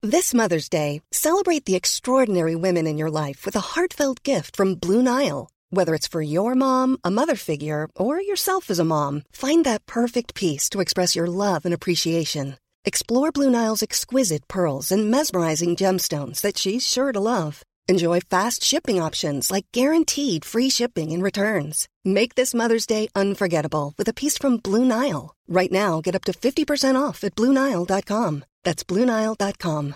This Mother's Day, celebrate the extraordinary women in your life with a heartfelt gift from Blue Nile. Whether it's for your mom, a mother figure, or yourself as a mom, find that perfect piece to express your love and appreciation. Explore Blue Nile's exquisite pearls and mesmerizing gemstones that she's sure to love. Enjoy fast shipping options like guaranteed free shipping and returns. Make this Mother's Day unforgettable with a piece from Blue Nile. Right now, get up to 50% off at BlueNile.com. That's BlueNile.com.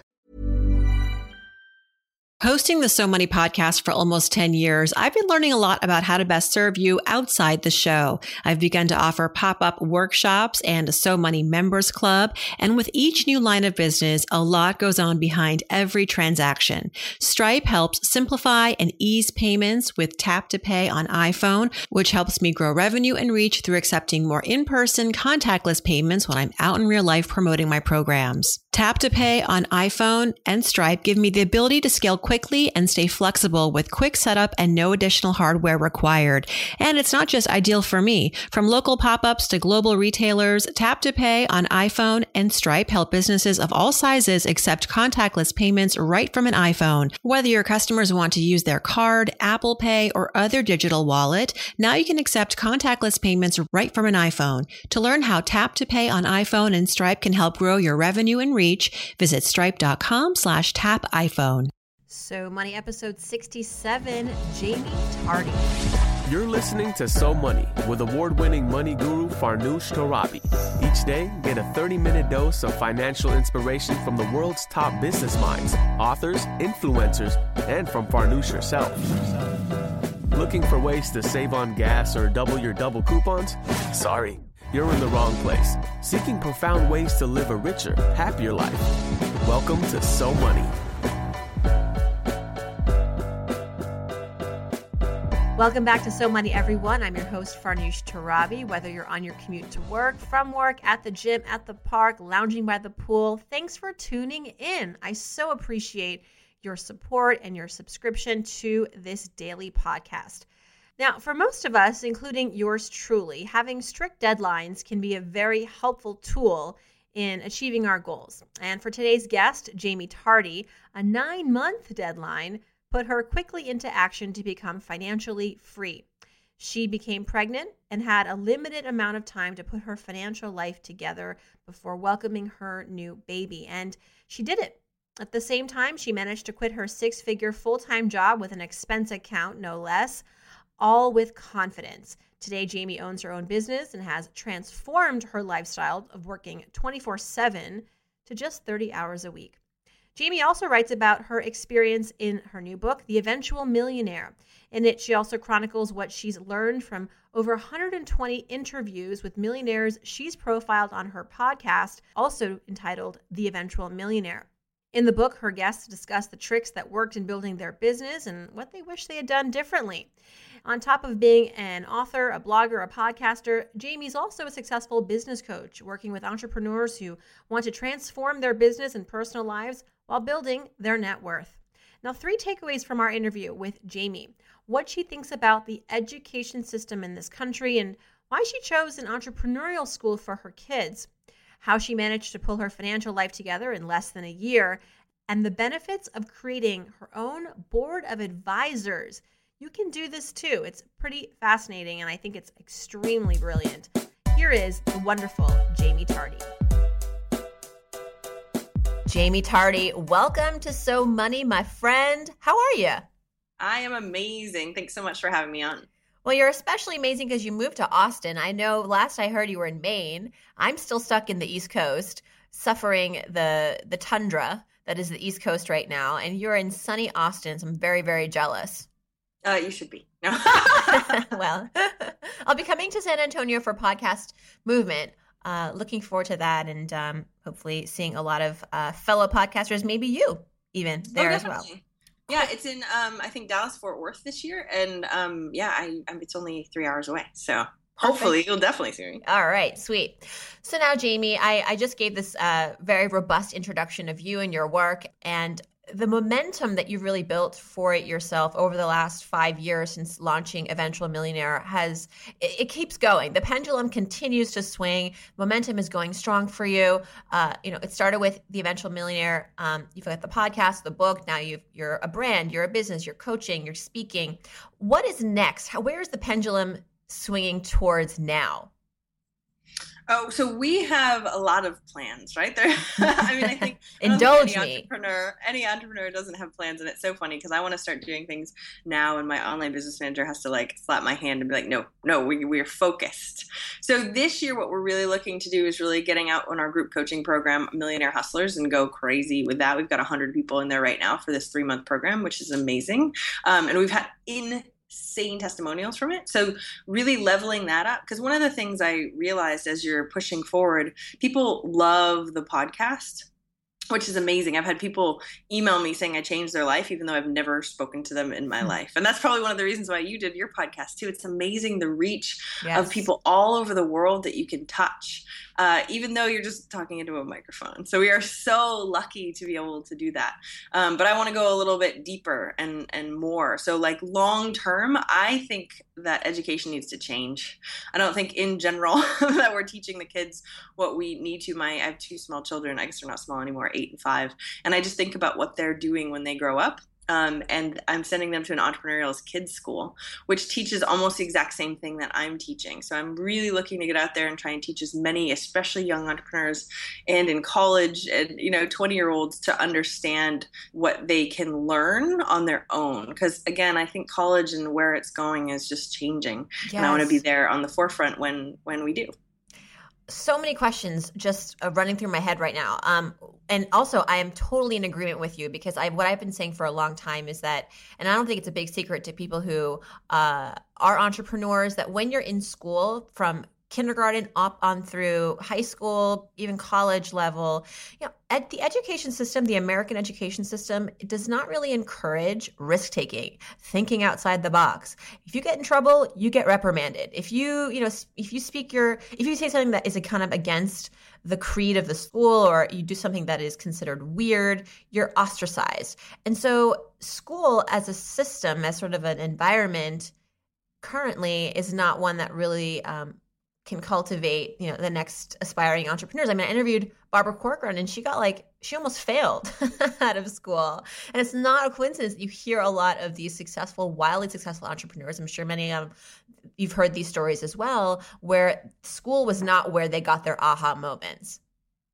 Hosting the So Money podcast for almost 10 years, I've been learning a lot about how to best serve you outside the show. I've begun to offer pop-up workshops and a So Money members club. And with each new line of business, a lot goes on behind every transaction. Stripe helps simplify and ease payments with Tap to Pay on iPhone, which helps me grow revenue and reach through accepting more in-person contactless payments when I'm out in real life promoting my programs. Tap to Pay on iPhone and Stripe give me the ability to scale quickly and stay flexible with quick setup and no additional hardware required. And it's not just ideal for me. From local pop-ups to global retailers, Tap to Pay on iPhone and Stripe help businesses of all sizes accept contactless payments right from an iPhone. Whether your customers want to use their card, Apple Pay, or other digital wallet, now you can accept contactless payments right from an iPhone. To learn how Tap to Pay on iPhone and Stripe can help grow your revenue and reach, visit stripe.com/tapiphone. So Money episode 67, Jamie Tardy. You're listening to So Money with award-winning money guru Farnoosh Torabi. Each day, get a 30-minute dose of financial inspiration from the world's top business minds, authors, influencers, and from Farnoosh herself. Looking for ways to save on gas or double your double coupons? Sorry, you're in the wrong place. Seeking profound ways to live a richer, happier life. Welcome to So Money. Welcome back to So Money, everyone. I'm your host, Farnoosh Torabi. Whether you're on your commute to work, from work, at the gym, at the park, lounging by the pool, thanks for tuning in. I so appreciate your support and your subscription to this daily podcast. Now, for most of us, including yours truly, having strict deadlines can be a very helpful tool in achieving our goals. And for today's guest, Jamie Tardy, a 9-month deadline put her quickly into action to become financially free. She became pregnant and had a limited amount of time to put her financial life together before welcoming her new baby. And she did it. At the same time, she managed to quit her 6-figure full-time job with an expense account, no less, all with confidence. Today, Jamie owns her own business and has transformed her lifestyle of working 24/7 to just 30 hours a week. Jamie also writes about her experience in her new book, The Eventual Millionaire. In it, she also chronicles what she's learned from over 120 interviews with millionaires she's profiled on her podcast, also entitled The Eventual Millionaire. In the book, her guests discuss the tricks that worked in building their business and what they wish they had done differently. On top of being an author, a blogger, a podcaster, Jamie's also a successful business coach, working with entrepreneurs who want to transform their business and personal lives while building their net worth. Now, 3 takeaways from our interview with Jamie: what she thinks about the education system in this country and why she chose an entrepreneurial school for her kids, how she managed to pull her financial life together in less than a year, and the benefits of creating her own board of advisors. You can do this too. It's pretty fascinating, and I think it's extremely brilliant. Here is the wonderful Jamie Tardy. Jamie Tardy, welcome to So Money, my friend. How are you? I am amazing. Thanks so much for having me on. Well, you're especially amazing because you moved to Austin. I know last I heard you were in Maine. I'm still stuck in the East Coast, suffering the tundra that is the East Coast right now. And you're in sunny Austin, so I'm very, very jealous. You should be. No. Well, I'll be coming to San Antonio for Podcast Movement. Looking forward to that, and hopefully seeing a lot of fellow podcasters, maybe you even there as well. Yeah, it's in I think Dallas Fort Worth this year, and it's only 3 hours away, so hopefully you'll definitely see me. All right, sweet. So now, Jamie, I just gave this very robust introduction of you and your work, and the momentum that you've really built for it yourself over the last 5 years since launching Eventual Millionaire it keeps going. The pendulum continues to swing. Momentum is going strong for you. It started with the Eventual Millionaire. You've got the podcast, the book. Now you're a brand, you're a business, you're coaching, you're speaking. What is next? Where is the pendulum swinging towards now? Oh, so we have a lot of plans, right? I think indulge me. Any entrepreneur doesn't have plans, and it's so funny because I want to start doing things now, and my online business manager has to like slap my hand and be like, "No, we're focused." So this year, what we're really looking to do is really getting out on our group coaching program, Millionaire Hustlers, and go crazy with that. We've got 100 people in there right now for this 3-month program, which is amazing, and we've had insane testimonials from it. So really leveling that up, because one of the things I realized as you're pushing forward, people love the podcast, which is amazing. I've had people email me saying I changed their life, even though I've never spoken to them in my life. And that's probably one of the reasons why you did your podcast too. It's amazing the reach of people all over the world that you can touch, even though you're just talking into a microphone. So we are so lucky to be able to do that. But I want to go a little bit deeper and more. So like long term, I think that education needs to change. I don't think in general that we're teaching the kids what we need to. I have 2 small children. I guess they're not small anymore, 8 and 5. And I just think about what they're doing when they grow up. And I'm sending them to an entrepreneurial kids school, which teaches almost the exact same thing that I'm teaching. So I'm really looking to get out there and try and teach as many, especially young entrepreneurs and in college and, 20-year-olds to understand what they can learn on their own. Because again, I think college and where it's going is just changing. Yes. And I want to be there on the forefront when we do. So many questions just running through my head right now. And also, I am totally in agreement with you because what I've been saying for a long time is that, and I don't think it's a big secret to people who are entrepreneurs, that when you're in school from kindergarten up on through high school, even college level, at the education system, the American education system, it does not really encourage risk-taking, thinking outside the box. If you get in trouble, you get reprimanded. If you say something that is a kind of against the creed of the school, or you do something that is considered weird, you're ostracized. And so school as a system, as sort of an environment, currently is not one that really can cultivate, the next aspiring entrepreneurs. I mean, I interviewed Barbara Corcoran and she almost failed out of school. And it's not a coincidence that you hear a lot of these wildly successful entrepreneurs. I'm sure many of them, you've heard these stories as well, where school was not where they got their aha moments.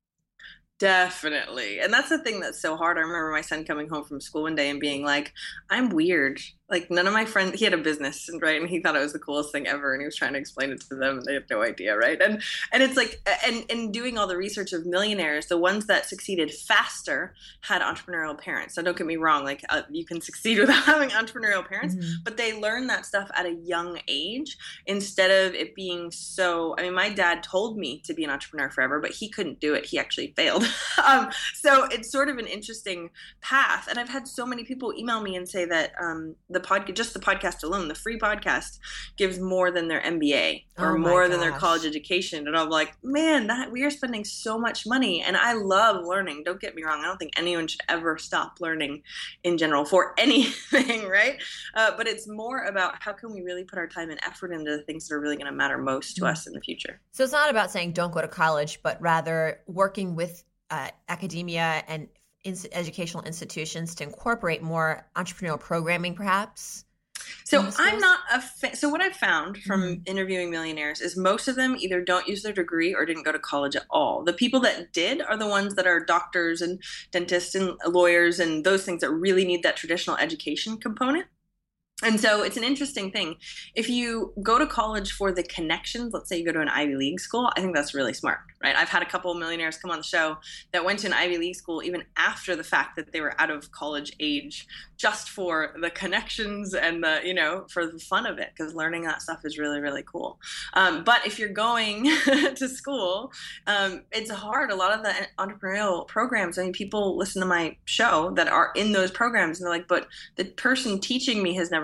Definitely. And that's the thing that's so hard. I remember my son coming home from school one day and being like, I'm weird. Like none of my friends, he had a business, right? And he thought it was the coolest thing ever. And he was trying to explain it to them. And they have no idea, right? And it's like, and doing all the research of millionaires, the ones that succeeded faster had entrepreneurial parents. So don't get me wrong, like you can succeed without having entrepreneurial parents, but they learn that stuff at a young age instead of it being so, my dad told me to be an entrepreneur forever, but he couldn't do it. He actually failed. So it's sort of an interesting path. And I've had so many people email me and say that, the podcast alone, the free podcast, gives more than their MBA or more than their college education. And I'm like, man, we are spending so much money. And I love learning. Don't get me wrong. I don't think anyone should ever stop learning in general for anything, right? But it's more about how can we really put our time and effort into the things that are really going to matter most to us in the future. So it's not about saying don't go to college, but rather working with academia and educational institutions to incorporate more entrepreneurial programming, perhaps? So I'm not so what I've found from interviewing millionaires is most of them either don't use their degree or didn't go to college at all. The people that did are the ones that are doctors and dentists and lawyers and those things that really need that traditional education component. And so it's an interesting thing. If you go to college for the connections, let's say you go to an Ivy League school, I think that's really smart, right? I've had a couple of millionaires come on the show that went to an Ivy League school even after the fact that they were out of college age, just for the connections and for the fun of it, because learning that stuff is really, really cool. But if you're going to school, it's hard. A lot of the entrepreneurial programs, people listen to my show that are in those programs and they're like, but the person teaching me has never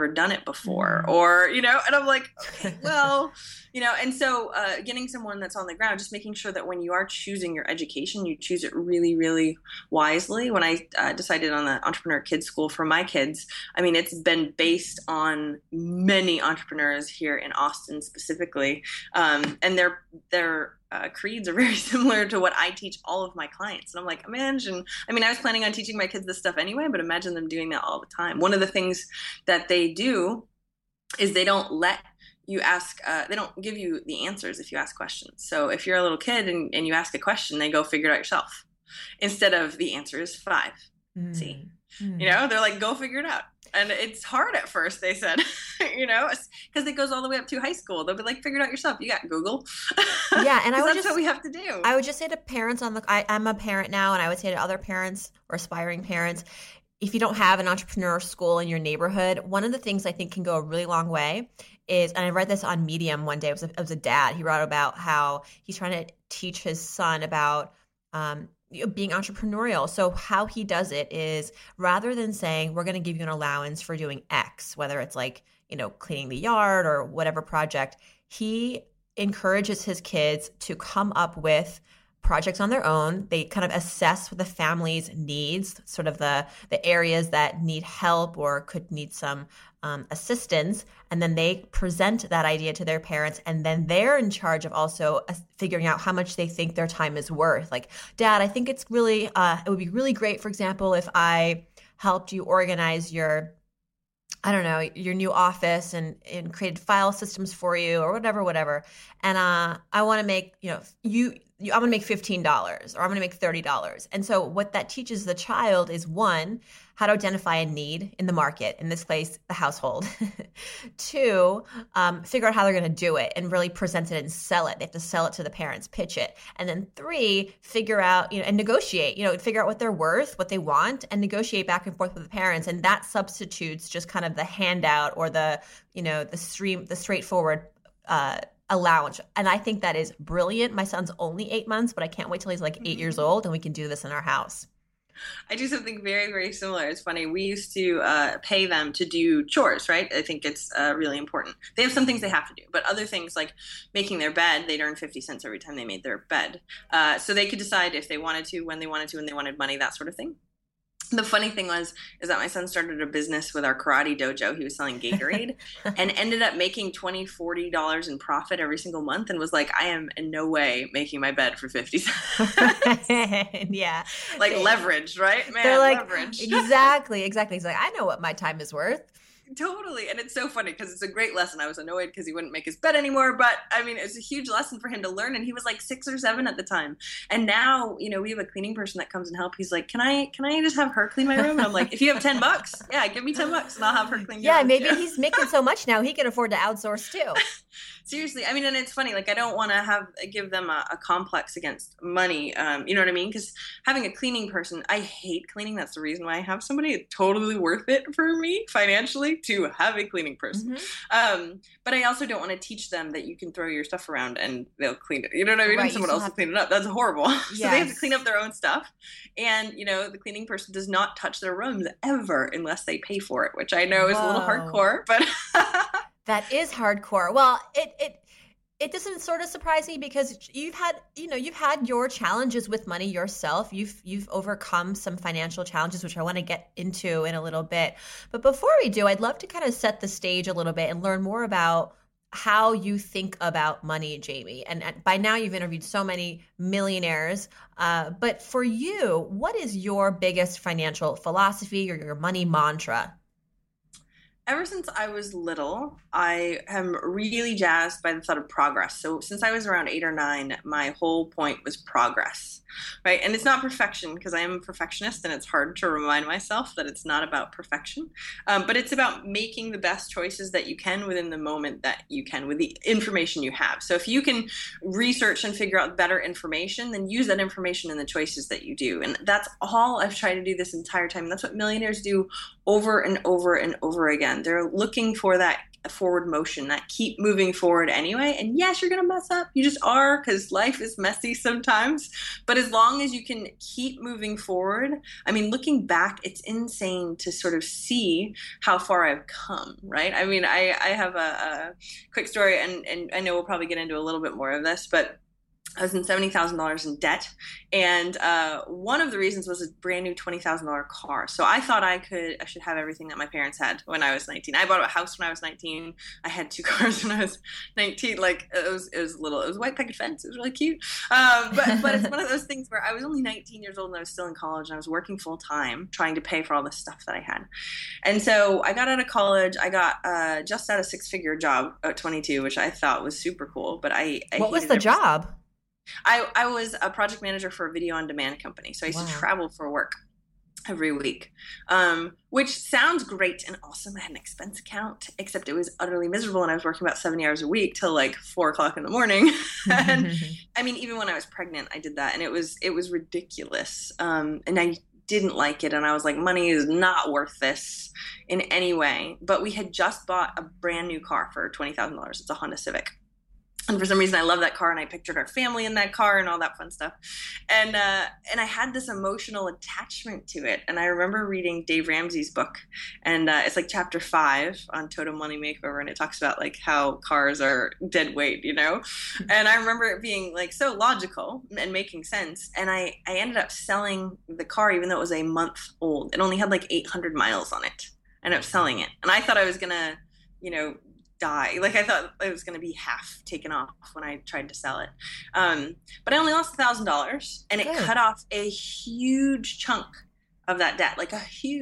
never done it before, or, and I'm like, okay, well, and so getting someone that's on the ground, just making sure that when you are choosing your education, you choose it really, really wisely. When I decided on the Entrepreneur Kids School for my kids, I mean, it's been based on many entrepreneurs here in Austin specifically, and their creeds are very similar to what I teach all of my clients. And I'm like, I was planning on teaching my kids this stuff anyway, but imagine them doing that all the time. One of the things that they do is they don't let you ask, they don't give you the answers if you ask questions. So if you're a little kid and you ask a question, they go figure it out yourself. Instead of the answer is 5. See, they're like, go figure it out. And it's hard at first, they said, because it goes all the way up to high school. They'll be like, figure it out yourself. You got Google. Yeah, and that's what we have to do. I would just say to parents I'm a parent now, and I would say to other parents or aspiring parents, if you don't have an entrepreneur school in your neighborhood, one of the things I think can go a really long way is, and I read this on Medium one day, it was a dad. He wrote about how he's trying to teach his son about being entrepreneurial. So how he does it is, rather than saying, we're going to give you an allowance for doing X, whether it's like, cleaning the yard or whatever project, he encourages his kids to come up with projects on their own. They kind of assess the family's needs, sort of the areas that need help or could need some assistance. And then they present that idea to their parents. And then they're in charge of also figuring out how much they think their time is worth. Like, Dad, I think it's really, it would be really great, for example, if I helped you organize your new office and created file systems for you or whatever. And I want to make, I'm going to make $15 or I'm going to make $30. And so what that teaches the child is, 1, how to identify a need in the market, in this case, the household. 2, figure out how they're going to do it and really present it and sell it. They have to sell it to the parents, pitch it. And then 3, figure out, and negotiate, figure out what they're worth, what they want, and negotiate back and forth with the parents. And that substitutes just kind of the handout or the straightforward allowance. And I think that is brilliant. My son's only 8 months, but I can't wait till he's like 8 years old and we can do this in our house. I do something very, very similar. It's funny. We used to pay them to do chores, right? I think it's really important. They have some things they have to do, but other things like making their bed, they'd earn 50 cents every time they made their bed. So they could decide if they wanted to, when they wanted to, and they wanted money, that sort of thing. The funny thing is that my son started a business with our karate dojo. He was selling Gatorade and ended up making $20, $40 in profit every single month, and was like, I am in no way making my bed for 50 cents. Yeah. Like leverage, right? Man, they're like, leverage. Exactly. He's like, I know what my time is worth. Totally. And it's so funny because it's a great lesson. I was annoyed because he wouldn't make his bed anymore, but I mean, it's a huge lesson for him to learn. And he was like 6 or 7 at the time. And now, we have a cleaning person that comes and help. He's like, can I just have her clean my room? And I'm like, if you have $10, yeah, give me $10 and I'll have her clean your room. Yeah, maybe he's making so much now he can afford to outsource too. Seriously. I mean, and it's funny, like, I don't want to give them a complex against money. You know what I mean? Because having a cleaning person, I hate cleaning. That's the reason why I have somebody. It's totally worth it for me financially to have a cleaning person. Mm-hmm. But I also don't want to teach them that you can throw your stuff around and they'll clean it. You know what I mean? Right, and someone else will clean it up. That's horrible. Yes. So they have to clean up their own stuff. And, the cleaning person does not touch their rooms ever unless they pay for it, which I know is a little hardcore, but that is hardcore. Well, it doesn't sort of surprise me because you've had your challenges with money yourself. You've overcome some financial challenges, which I want to get into in a little bit. But before we do, I'd love to kind of set the stage a little bit and learn more about how you think about money, Jamie. And by now you've interviewed so many millionaires. But for you, what is your biggest financial philosophy or your money mantra? Ever since I was little, I am really jazzed by the thought of progress. So since I was around 8 or 9, my whole point was progress, right? And it's not perfection because I am a perfectionist and it's hard to remind myself that it's not about perfection. But it's about making the best choices that you can within the moment that you can with the information you have. So if you can research and figure out better information, then use that information in the choices that you do. And that's all I've tried to do this entire time. And that's what millionaires do over and over and over again. They're looking for that forward motion, that keep moving forward anyway. And yes, you're going to mess up. You just are, because life is messy sometimes. But as long as you can keep moving forward, I mean, looking back, it's insane to sort of see how far I've come, right? I mean, I have a quick story, and I know we'll probably get into a little bit more of this, but I was in $70,000 in debt, and one of the reasons was a brand new $20,000 car. So I thought I should have everything that my parents had when I was 19. I bought a house when I was 19. I had 2 cars when I was 19. Like it was a white picket fence. It was really cute. But it's one of those things where I was only 19 years old and I was still in college, and I was working full time trying to pay for all the stuff that I had. And so I got out of college. I got just out a 6-figure job at 22, which I thought was super cool. But I what was the job? I was a project manager for a video on demand company. So I used to travel for work every week, which sounds great and awesome. I had an expense account, except it was utterly miserable. And I was working about 70 hours a week till like 4:00 in the morning. And I mean, even when I was pregnant, I did that, and it was ridiculous. And I didn't like it. And I was like, money is not worth this in any way. But we had just bought a brand new car for $20,000. It's a Honda Civic. And for some reason, I love that car, and I pictured our family in that car and all that fun stuff. And I had this emotional attachment to it. And I remember reading Dave Ramsey's book, and it's like chapter 5 on Total Money Makeover, and it talks about like how cars are dead weight, you know? And I remember it being like so logical and making sense. And I ended up selling the car, even though it was a month old. It only had like 800 miles on it. I ended up selling it. And I thought I was going to, die. Like I thought it was going to be half taken off when I tried to sell it. But I only lost $1,000, and it cut off a huge chunk of that debt. Like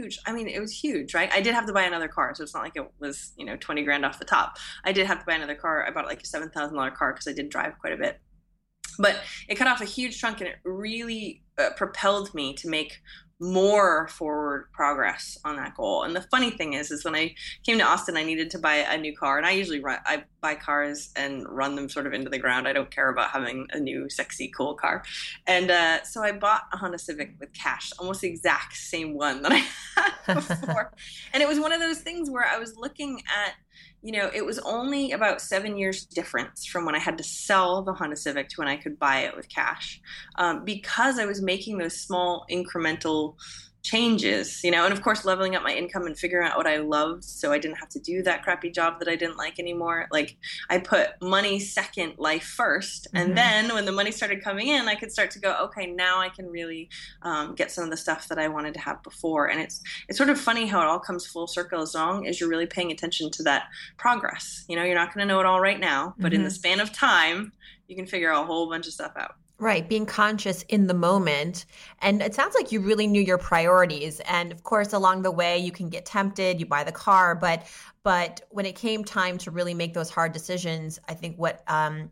it was huge, right? I did have to buy another car. So it's not like it was, 20 grand off the top. I did have to buy another car. I bought like a $7,000 car because I did drive quite a bit. But it cut off a huge chunk, and it really propelled me to make more forward progress on that goal. And the funny thing is when I came to Austin, I needed to buy a new car. And I usually I buy cars and run them sort of into the ground. I don't care about having a new, sexy, cool car. And so I bought a Honda Civic with cash, almost the exact same one that I had before. And it was one of those things where I was looking at, it was only about 7 years difference from when I had to sell the Honda Civic to when I could buy it with cash, because I was making those small incremental changes, and of course leveling up my income and figuring out what I loved, so I didn't have to do that crappy job that I didn't like anymore. Like I put money second, life first, and then when the money started coming in, I could start to go, okay, now I can really get some of the stuff that I wanted to have before. And it's sort of funny how it all comes full circle as long as you're really paying attention to that progress. You're not going to know it all right now, but in the span of time, you can figure out a whole bunch of stuff out. Right. Being conscious in the moment. And it sounds like you really knew your priorities. And of course, along the way, you can get tempted, you buy the car. But when it came time to really make those hard decisions, I think what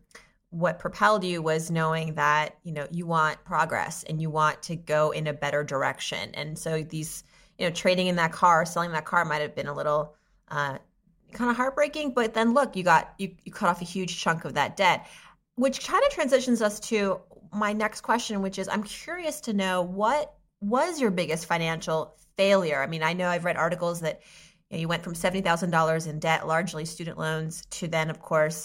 propelled you was knowing that, you want progress and you want to go in a better direction. And so these, trading in that car, selling that car might have been a little kind of heartbreaking. But then look, you cut off a huge chunk of that debt, which kind of transitions us to my next question, which is I'm curious to know, what was your biggest financial failure? I mean, I know I've read articles that you went from $70,000 in debt, largely student loans, to then, of course,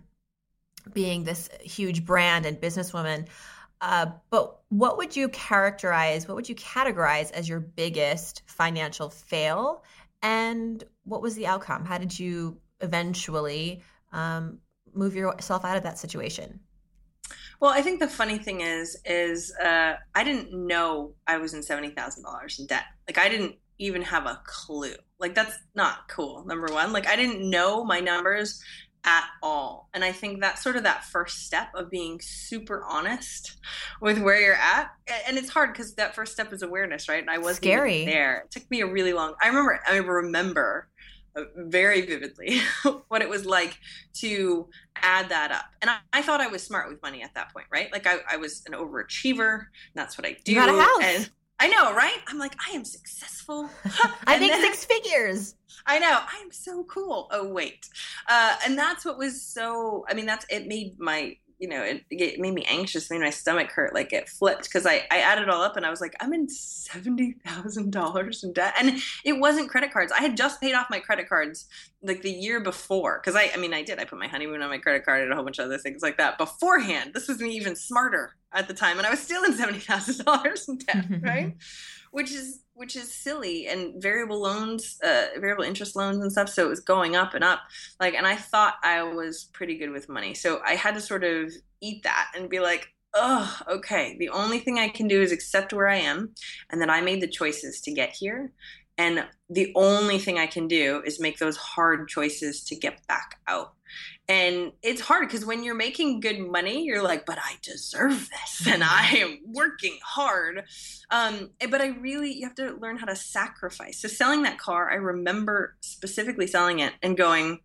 being this huge brand and businesswoman. But what would you categorize as your biggest financial fail? And what was the outcome? How did you eventually move yourself out of that situation? Well, I think the funny thing is I didn't know I was in $70,000 in debt. Like I didn't even have a clue. Like that's not cool. Number one, like I didn't know my numbers at all. And I think that's sort of that first step of being super honest with where you're at. And it's hard because that first step is awareness, right? And I wasn't even there. It took me a really long. I remember very vividly what it was like to add that up. And I thought I was smart with money at that point, right? Like I was an overachiever. And that's what I do. You got a house. And I know, right? I'm like, I am successful. I make 6 figures. I know. I am so cool. Oh, wait. And that's what was so, it made my it made me anxious, made my stomach hurt, like it flipped, because I added it all up and I was like, I'm in $70,000 in debt. And it wasn't credit cards. I had just paid off my credit cards like the year before, because I put my honeymoon on my credit card and a whole bunch of other things like that beforehand. This was me even smarter at the time, and I was still in $70,000 in debt, right? Which is silly, and variable interest loans and stuff. So it was going up and up, and I thought I was pretty good with money. So I had to sort of eat that and be like, oh, okay, the only thing I can do is accept where I am and that I made the choices to get here. And the only thing I can do is make those hard choices to get back out. And it's hard because when you're making good money, you're like, but I deserve this and I am working hard. But you have to learn how to sacrifice. So selling that car, I remember specifically selling it and going,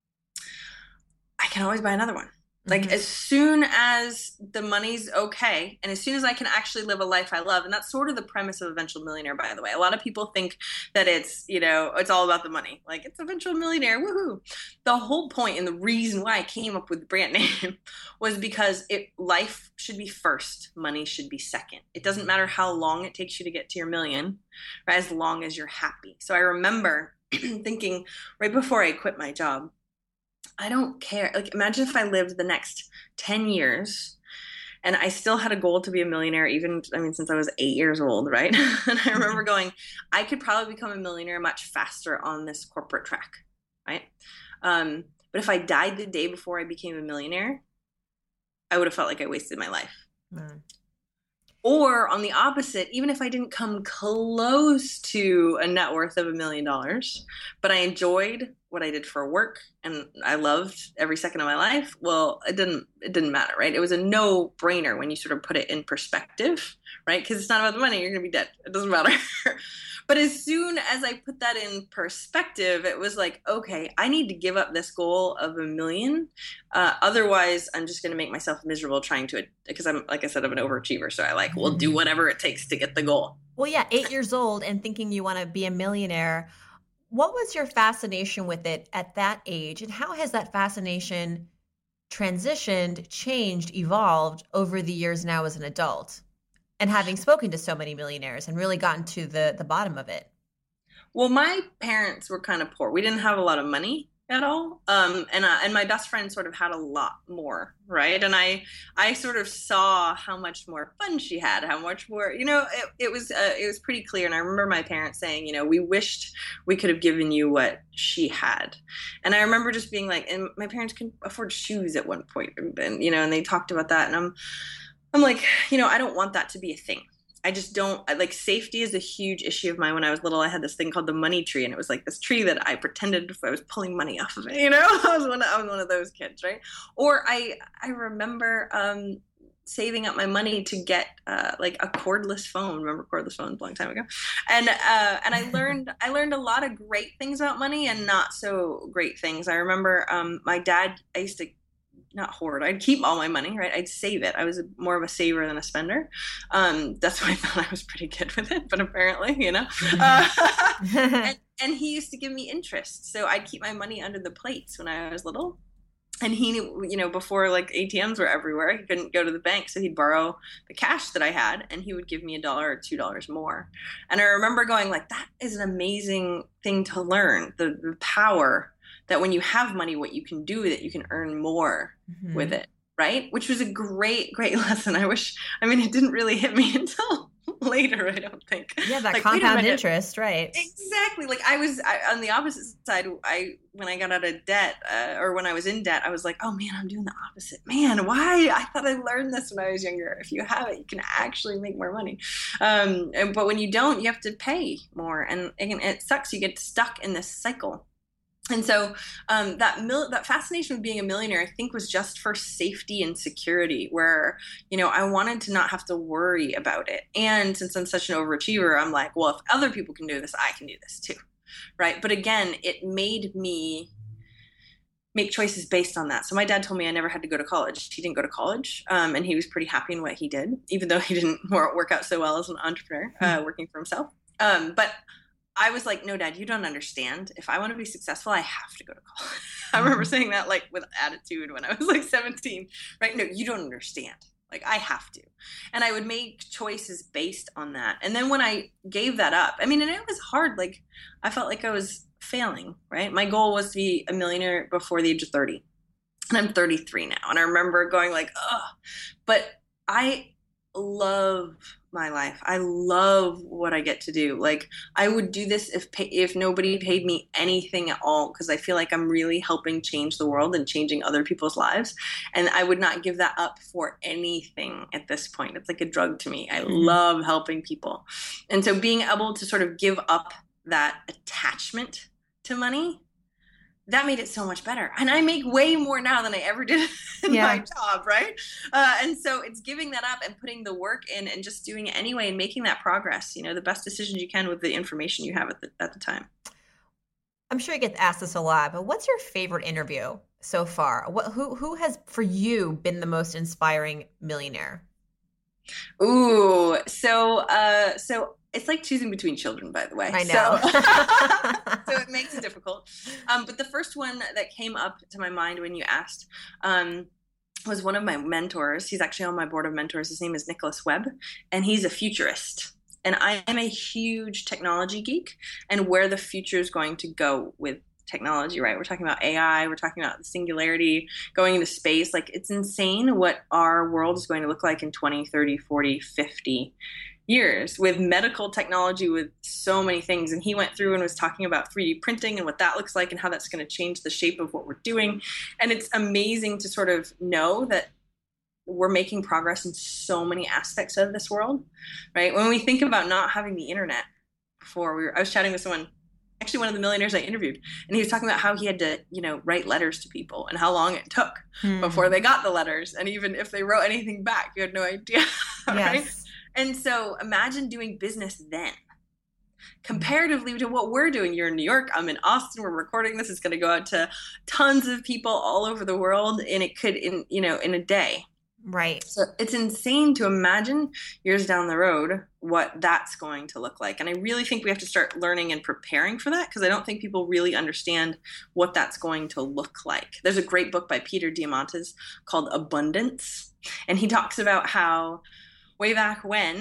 I can always buy another one. As soon as the money's okay, and as soon as I can actually live a life I love, and that's sort of the premise of Eventual Millionaire, by the way. A lot of people think that it's all about the money. Like, it's Eventual Millionaire, woohoo. The whole point and the reason why I came up with the brand name was because life should be first, money should be second. It doesn't matter how long it takes you to get to your million, right, as long as you're happy. So I remember thinking right before I quit my job, I don't care. Imagine if I lived the next 10 years and I still had a goal to be a millionaire, since I was 8 years old, right? And I remember going, I could probably become a millionaire much faster on this corporate track, right? But if I died the day before I became a millionaire, I would have felt like I wasted my life. Mm. Or on the opposite, even if I didn't come close to a net worth of $1 million, but I enjoyed what I did for work and I loved every second of my life, well, it didn't matter, right? It was a no-brainer when you sort of put it in perspective, right? Because it's not about the money. You're going to be dead. It doesn't matter. But as soon as I put that in perspective, it was like, okay, I need to give up this goal of $1 million. Otherwise, I'm just going to make myself miserable trying to, because I'm, like I said, I'm an overachiever. So I will do whatever it takes to get the goal. Well, yeah, 8 years old and thinking you want to be a millionaire. What was your fascination with it at that age? And how has that fascination transitioned, changed, evolved over the years now as an adult? And having spoken to so many millionaires and really gotten to the bottom of it. Well, my parents were kind of poor. We didn't have a lot of money at all. And my best friend sort of had a lot more, right? And I sort of saw how much more fun she had, how much more, it was pretty clear. And I remember my parents saying, we wished we could have given you what she had. And I remember just being like, and my parents couldn't afford shoes at one point, and and they talked about that. And I'm like, I don't want that to be a thing. I just don't, safety is a huge issue of mine. When I was little, I had this thing called the money tree, and it was like this tree that I pretended I was pulling money off of it, I was one of those kids, right? Or I remember saving up my money to get a cordless phone. Remember cordless phones a long time ago? And I learned a lot of great things about money and not so great things. I remember my dad, I used to not hoard. I'd keep all my money, right? I'd save it. I was more of a saver than a spender. That's why I thought I was pretty good with it, but apparently, and he used to give me interest. So I'd keep my money under the plates when I was little. And he knew, before ATMs were everywhere, he couldn't go to the bank. So he'd borrow the cash that I had and he would give me $1 or $2 more. And I remember going that is an amazing thing to learn, the power that when you have money, what you can do with it, you can earn more with it, right? Which was a great, great lesson. It didn't really hit me until later, I don't think. Yeah, that compound interest, right? Exactly. I was on the opposite side. When I got out of debt, or when I was in debt, I was like, oh man, I'm doing the opposite. Man, why? I thought I learned this when I was younger. If you have it, you can actually make more money. But when you don't, you have to pay more. And it sucks. You get stuck in this cycle. And so that fascination with being a millionaire, I think, was just for safety and security, where, I wanted to not have to worry about it. And since I'm such an overachiever, I'm like, well, if other people can do this, I can do this too, right? But again, it made me make choices based on that. So my dad told me I never had to go to college. He didn't go to college, and he was pretty happy in what he did, even though he didn't work out so well as an entrepreneur, working for himself. But I was like, no, Dad, you don't understand. If I want to be successful, I have to go to college. I remember saying that like with attitude when I was like 17, right? No, you don't understand. Like, I have to. And I would make choices based on that. And then when I gave that up, I mean, and it was hard. Like, I felt like I was failing, right? My goal was to be a millionaire before the age of 30. And I'm 33 now. And I remember going like, ugh. But I love my life. I love what I get to do. Like, I would do this if nobody paid me anything at all, because I feel like I'm really helping change the world and changing other people's lives. And I would not give that up for anything at this point. It's like a drug to me. I love helping people. And so being able to sort of give up that attachment to money, that made it so much better. And I make way more now than I ever did in my job, right? And so it's giving that up and putting the work in and just doing it anyway and making that progress, the best decisions you can with the information you have at the time. I'm sure you get asked this a lot, but what's your favorite interview so far? Who has, for you, been the most inspiring millionaire? Ooh, so it's like choosing between children, by the way. I know. So it makes it difficult. But the first one that came up to my mind when you asked was one of my mentors. He's actually on my board of mentors. His name is Nicholas Webb, and he's a futurist. And I am a huge technology geek and where the future is going to go with technology, right? We're talking about AI, we're talking about the singularity, going into space. Like, it's insane what our world is going to look like in 20, 30, 40, 50 years with medical technology, with so many things. And he went through and was talking about 3D printing and what that looks like and how that's going to change the shape of what we're doing. And it's amazing to sort of know that we're making progress in so many aspects of this world, right? When we think about not having the internet before, I was chatting with someone, actually one of the millionaires I interviewed, and he was talking about how he had to, write letters to people and how long it took before they got the letters. And even if they wrote anything back, you had no idea. Right? Yes. And so imagine doing business then, comparatively to what we're doing. You're in New York, I'm in Austin, we're recording this. It's going to go out to tons of people all over the world, and it could in a day. Right. So it's insane to imagine years down the road what that's going to look like. And I really think we have to start learning and preparing for that, because I don't think people really understand what that's going to look like. There's a great book by Peter Diamandis called Abundance. And he talks about how way back when,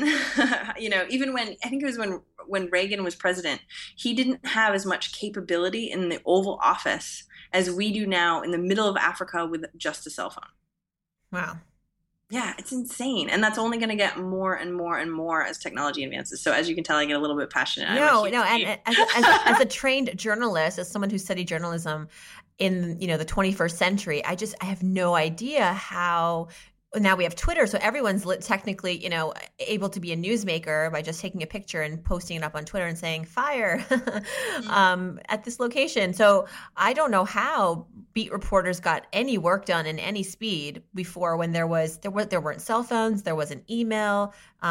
even when, I think it was when Reagan was president, he didn't have as much capability in the Oval Office as we do now in the middle of Africa with just a cell phone. Wow. Yeah, it's insane. And that's only going to get more and more and more as technology advances. So as you can tell, I get a little bit passionate. No. And as a trained journalist, as someone who studied journalism in, the 21st century, I have no idea how. Now we have Twitter, so everyone's technically, able to be a newsmaker by just taking a picture and posting it up on Twitter and saying "fire" at this location. So I don't know how beat reporters got any work done in any speed before, when there weren't cell phones, there wasn't email.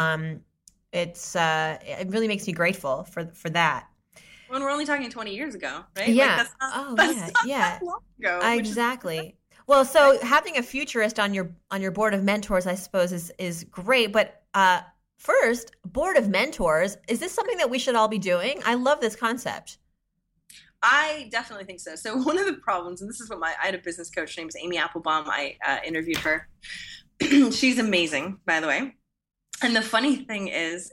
It really makes me grateful for that. When we're only talking 20 years ago, right? Yeah. Like, that's not that long ago. Exactly. Well, so having a futurist on your board of mentors, I suppose, is great. But first, board of mentors, is this something that we should all be doing? I love this concept. I definitely think so. So one of the problems, and this is what I had a business coach named Amy Applebaum. I interviewed her. She's amazing, by the way. And the funny thing is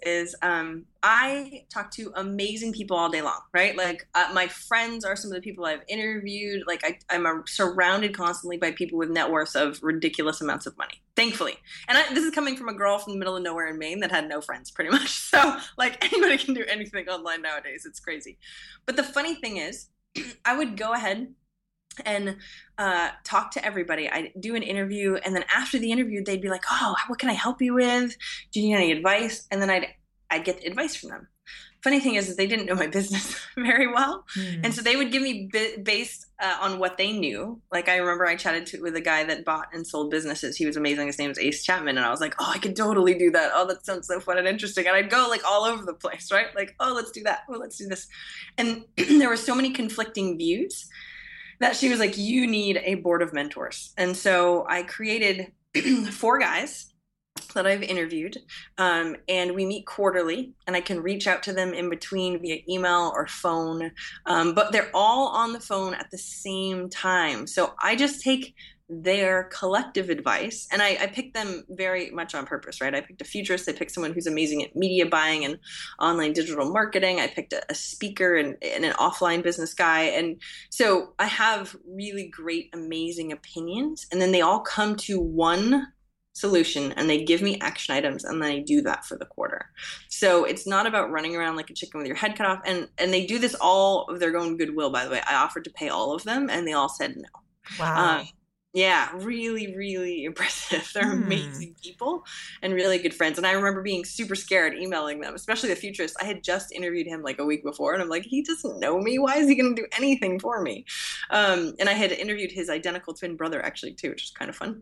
I talk to amazing people all day long, right? Like my friends are some of the people I've interviewed. Like I'm surrounded constantly by people with net worths of ridiculous amounts of money, thankfully. And this is coming from a girl from the middle of nowhere in Maine that had no friends, pretty much. So like anybody can do anything online nowadays. It's crazy. But the funny thing is, I would go ahead and talk to everybody. I'd do an interview, and then after the interview, they'd be like, "Oh, what can I help you with? Do you need any advice?" And then I'd get advice from them. Funny thing is they didn't know my business very well, and so they would give me based on what they knew. Like I remember I chatted with a guy that bought and sold businesses. He was amazing. His name was Ace Chapman, and I was like, "Oh, I could totally do that. Oh, that sounds so fun and interesting." And I'd go like all over the place, right? Like, "Oh, let's do that. Oh, let's do this," and there were so many conflicting views that she was like, "You need a board of mentors." And so I created 4 guys that I've interviewed, and we meet quarterly, and I can reach out to them in between via email or phone, but they're all on the phone at the same time. So I just take their collective advice, and I picked them very much on purpose, right? I picked a futurist. I picked someone who's amazing at media buying and online digital marketing. I picked a speaker and an offline business guy. And so I have really great, amazing opinions, and then they all come to one solution, and they give me action items, and then I do that for the quarter. So it's not about running around like a chicken with your head cut off. And they do this all of their own goodwill, by the way. I offered to pay all of them, and they all said no. Wow. Yeah, really, really impressive. They're amazing people and really good friends. And I remember being super scared emailing them, especially the futurist. I had just interviewed him like a week before, and I'm like, he doesn't know me. Why is he going to do anything for me? And I had interviewed his identical twin brother actually too, which was kind of fun.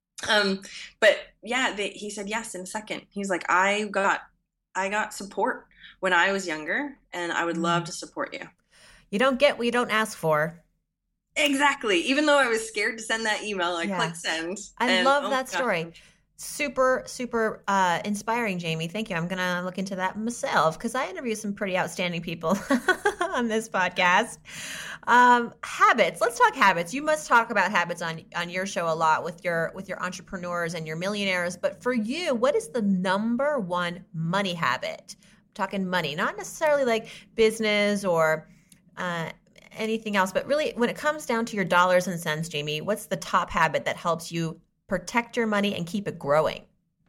But yeah, he said yes in a second. He's like, I got support when I was younger, and I would love to support you. You don't get what you don't ask for. Exactly. Even though I was scared to send that email, I clicked send. I love that story. Super, super inspiring, Jamie. Thank you. I'm going to look into that myself because I interview some pretty outstanding people on this podcast. Habits. Let's talk habits. You must talk about habits on your show a lot with your entrepreneurs and your millionaires. But for you, what is the number one money habit? I'm talking money, not necessarily like business or anything else, but really when it comes down to your dollars and cents, Jamie, what's the top habit that helps you protect your money and keep it growing?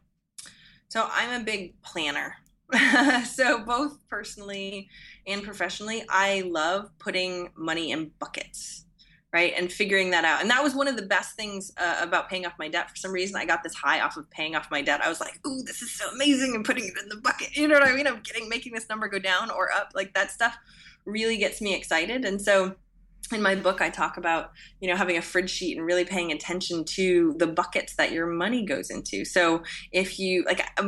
So I'm a big planner. So both personally and professionally, I love putting money in buckets, right? And figuring that out. And that was one of the best things about paying off my debt. For some reason, I got this high off of paying off my debt. I was like, ooh, this is so amazing, and putting it in the bucket. You know what I mean? I'm making this number go down or up. Like that stuff really gets me excited. And so in my book, I talk about, having a fridge sheet and really paying attention to the buckets that your money goes into. So if you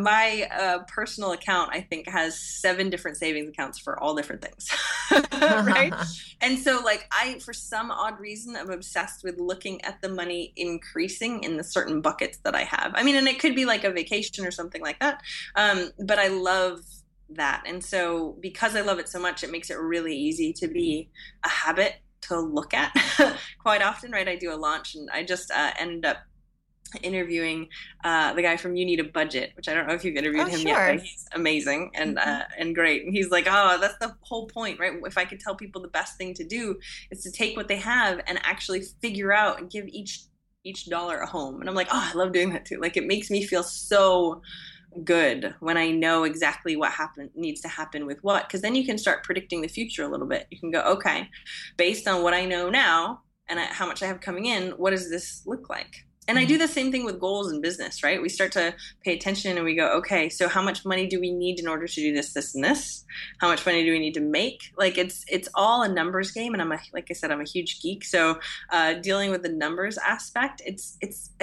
my personal account, I think has 7 different savings accounts for all different things. Right. And so for some odd reason, I'm obsessed with looking at the money increasing in the certain buckets that I have. I mean, and it could be like a vacation or something like that. But I love that. And so because I love it so much, it makes it really easy to be a habit to look at quite often, right? I do a launch, and I just ended up interviewing the guy from You Need a Budget, which I don't know if you've interviewed him yet, but he's amazing and great. And he's like, oh, that's the whole point, right? If I could tell people the best thing to do is to take what they have and actually figure out and give each dollar a home. And I'm like, oh, I love doing that too. Like, it makes me feel so good when I know exactly what needs to happen with what, because then you can start predicting the future a little bit. You can go, okay, based on what I know now and how much I have coming in, what does this look like? And I do the same thing with goals in business, right? We start to pay attention and we go, okay, so how much money do we need in order to do this, this, and this? How much money do we need to make? Like it's all a numbers game. And like I said, I'm a huge geek. So dealing with the numbers aspect, it's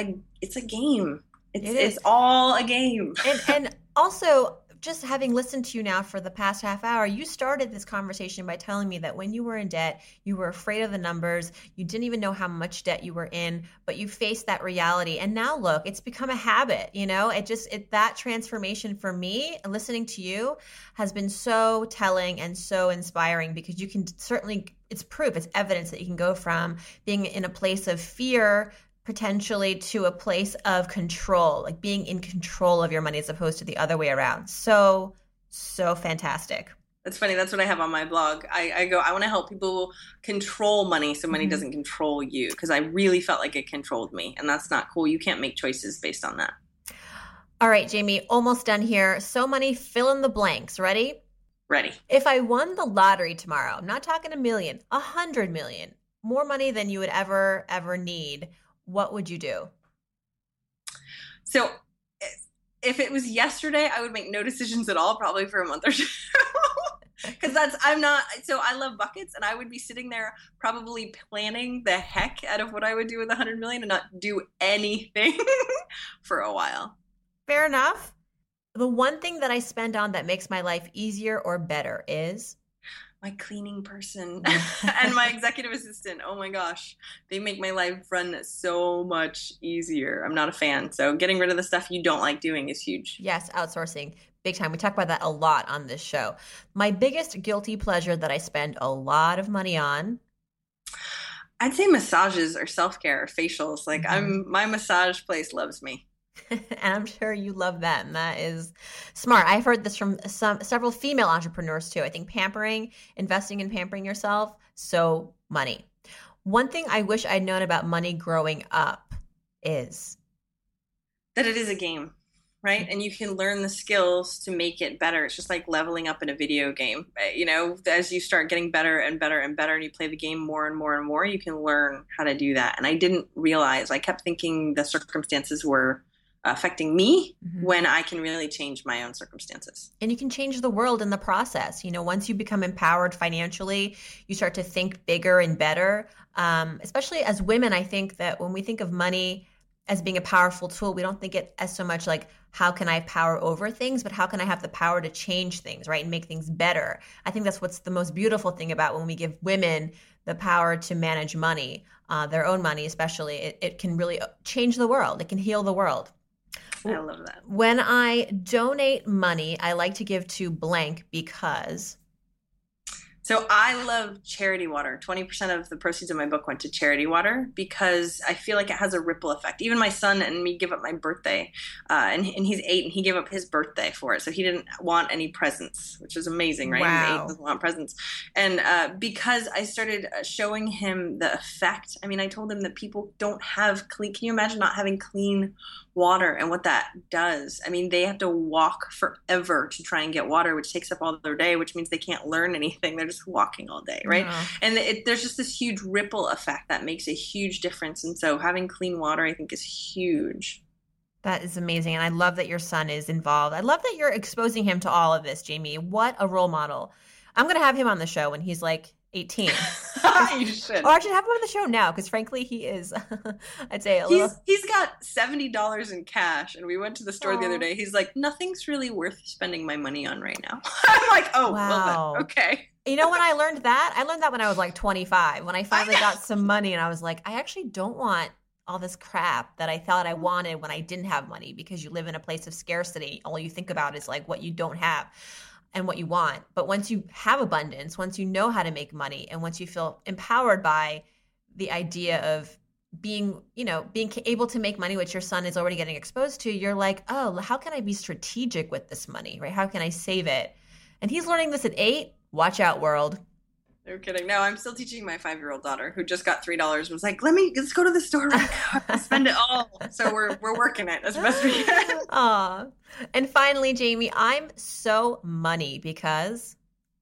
a game. It's all a game. And also, just having listened to you now for the past half hour, you started this conversation by telling me that when you were in debt, you were afraid of the numbers. You didn't even know how much debt you were in, but you faced that reality. And now look, it's become a habit, that transformation for me, listening to you, has been so telling and so inspiring, because you can certainly, it's proof, it's evidence that you can go from being in a place of fear potentially to a place of control, like being in control of your money as opposed to the other way around. So fantastic. That's funny. That's what I have on my blog. I want to help people control money so money doesn't control you, because I really felt like it controlled me, and that's not cool. You can't make choices based on that. All right, Jamie, almost done here. So money, fill in the blanks. Ready? Ready. If I won the lottery tomorrow, I'm not talking $1 million, $100 million, more money than you would ever need, what would you do? So if it was yesterday, I would make no decisions at all, probably for a month or two. Because I love buckets, and I would be sitting there probably planning the heck out of what I would do with $100 million and not do anything for a while. Fair enough. The one thing that I spend on that makes my life easier or better is? my cleaning person and my executive assistant. Oh my gosh, they make my life run so much easier. I'm not a fan. So getting rid of the stuff you don't like doing is huge. Yes, outsourcing. Big time. We talk about that a lot on this show. My biggest guilty pleasure that I spend a lot of money on. I'd say massages or self-care or facials. Like my massage place loves me. And I'm sure you love that. And that is smart. I've heard this from several female entrepreneurs too. I think investing in pampering yourself, so money. One thing I wish I'd known about money growing up is that it is a game, right? And you can learn the skills to make it better. It's just like leveling up in a video game. You know, as you start getting better and better and better and you play the game more and more and more, you can learn how to do that. And I didn't realize, I kept thinking the circumstances were affecting me when I can really change my own circumstances. And you can change the world in the process. You know, once you become empowered financially, you start to think bigger and better. Especially as women, I think that when we think of money as being a powerful tool, we don't think it as so much like, how can I have power over things, but how can I have the power to change things, right? And make things better. I think that's what's the most beautiful thing about when we give women the power to manage money, their own money especially. It can really change the world. It can heal the world. I love that. When I donate money, I like to give to blank because... So I love Charity Water. 20% of the proceeds of my book went to Charity Water because I feel like it has a ripple effect. Even my son and me give up my birthday, and he's 8, and he gave up his birthday for it. So he didn't want any presents, which is amazing, right? Wow. He's 8, doesn't want presents. And because I started showing him the effect, I mean, I told him that people don't have clean. Can you imagine not having clean water and what that does? I mean, they have to walk forever to try and get water, which takes up all their day, which means they can't learn anything. They're just walking all day, right? Yeah. And there's just this huge ripple effect that makes a huge difference. And so having clean water, I think, is huge. That is amazing. And I love that your son is involved. I love that you're exposing him to all of this, Jamie. What a role model. I'm going to have him on the show when he's like 18. You should. Or I should have him on the show now because frankly he is, I'd say a little. He's got $70 in cash and we went to the store the other day. He's like, nothing's really worth spending my money on right now. I'm like, oh, wow. Well then, okay. You know when I learned that? I learned that when I was like 25, when I finally got some money and I was like, I actually don't want all this crap that I thought I wanted when I didn't have money, because you live in a place of scarcity. All you think about is like what you don't have and what you want. But once you have abundance, once you know how to make money, and once you feel empowered by the idea of being able to make money, which your son is already getting exposed to, you're like, oh, how can I be strategic with this money, right? How can I save it? And he's learning this at 8. Watch out, world. No kidding. No, I'm still teaching my 5-year-old daughter, who just got $3 and was like, let's go to the store right now and spend it all. So we're working it as best we can. Aw. And finally, Jamie, I'm so money because...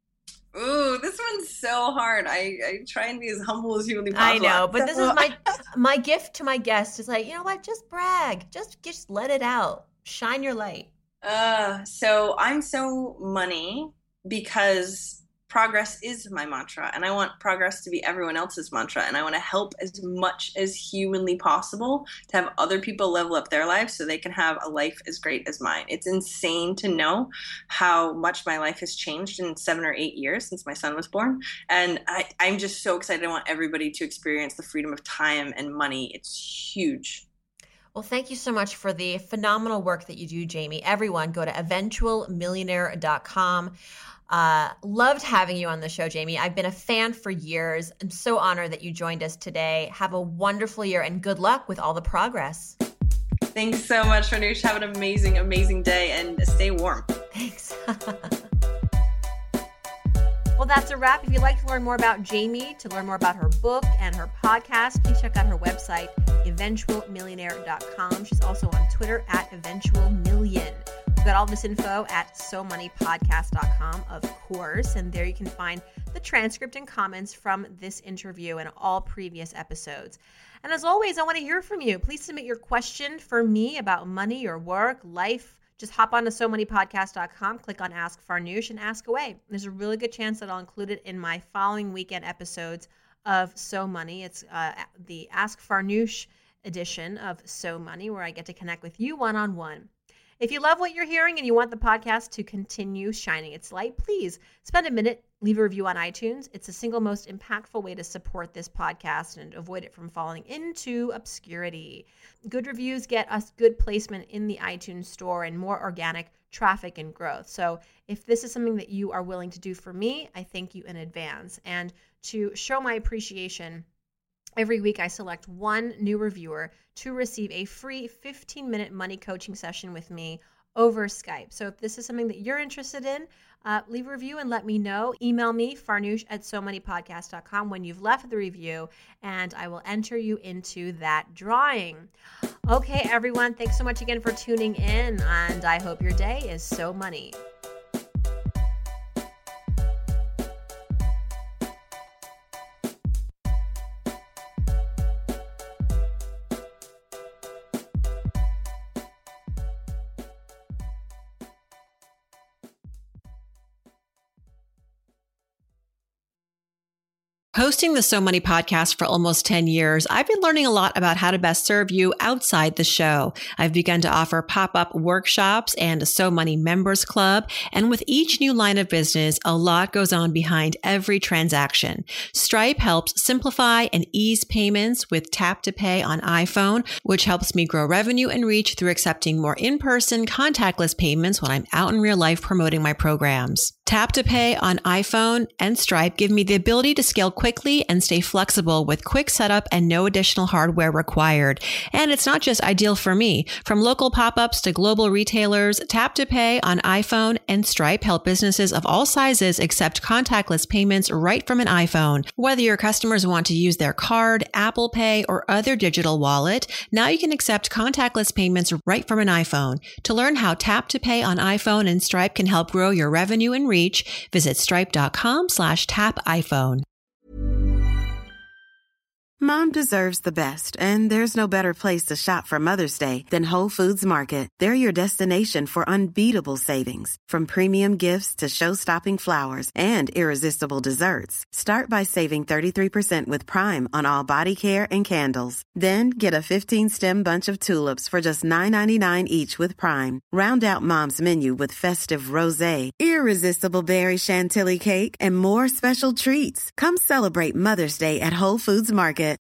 Ooh, this one's so hard. I try and be as humble as humanly possible. I know, but this is my gift to my guests is like, you know what? Just brag. Just let it out. Shine your light. So I'm so money because progress is my mantra, and I want progress to be everyone else's mantra, and I want to help as much as humanly possible to have other people level up their lives so they can have a life as great as mine. It's insane to know how much my life has changed in 7 or 8 years since my son was born, and I'm just so excited. I want everybody to experience the freedom of time and money. It's huge. Well, thank you so much for the phenomenal work that you do, Jamie. Everyone, go to eventualmillionaire.com. Loved having you on the show, Jamie. I've been a fan for years. I'm so honored that you joined us today. Have a wonderful year and good luck with all the progress. Thanks so much, Farnoosh. Have an amazing, amazing day and stay warm. Thanks. Well, that's a wrap. If you'd like to learn more about Jamie, to learn more about her book and her podcast, please check out her website, eventualmillionaire.com. She's also on Twitter at eventualmillion. We've got all this info at somoneypodcast.com, of course, and there you can find the transcript and comments from this interview and all previous episodes. And as always, I want to hear from you. Please submit your question for me about money or work, life. Just hop on to somoneypodcast.com, click on Ask Farnoosh, and ask away. There's a really good chance that I'll include it in my following weekend episodes of So Money. It's the Ask Farnoosh edition of So Money, where I get to connect with you one-on-one. If you love what you're hearing and you want the podcast to continue shining its light, please spend a minute, leave a review on iTunes. It's the single most impactful way to support this podcast and avoid it from falling into obscurity. Good reviews get us good placement in the iTunes store and more organic traffic and growth. So if this is something that you are willing to do for me, I thank you in advance. And to show my appreciation, every week I select one new reviewer to receive a free 15-minute money coaching session with me over Skype. So if this is something that you're interested in, leave a review and let me know. Email me, farnoosh@somoneypodcast.com, when you've left the review, and I will enter you into that drawing. Okay, everyone, thanks so much again for tuning in, and I hope your day is so money. Hosting the So Money podcast for almost 10 years, I've been learning a lot about how to best serve you outside the show. I've begun to offer pop-up workshops and a So Money members club. And with each new line of business, a lot goes on behind every transaction. Stripe helps simplify and ease payments with Tap to Pay on iPhone, which helps me grow revenue and reach through accepting more in-person contactless payments when I'm out in real life promoting my programs. Tap to Pay on iPhone and Stripe give me the ability to scale quickly and stay flexible with quick setup and no additional hardware required. And it's not just ideal for me. From local pop-ups to global retailers, Tap to Pay on iPhone and Stripe help businesses of all sizes accept contactless payments right from an iPhone. Whether your customers want to use their card, Apple Pay, or other digital wallet, now you can accept contactless payments right from an iPhone. To learn how Tap to Pay on iPhone and Stripe can help grow your revenue and reach, visit stripe.com/tapiphone. Mom deserves the best, and there's no better place to shop for Mother's Day than Whole Foods Market. They're your destination for unbeatable savings, from premium gifts to show-stopping flowers and irresistible desserts. Start by saving 33% with Prime on all body care and candles. Then get a 15-stem bunch of tulips for just $9.99 each with Prime. Round out Mom's menu with festive rosé, irresistible berry chantilly cake, and more special treats. Come celebrate Mother's Day at Whole Foods Market.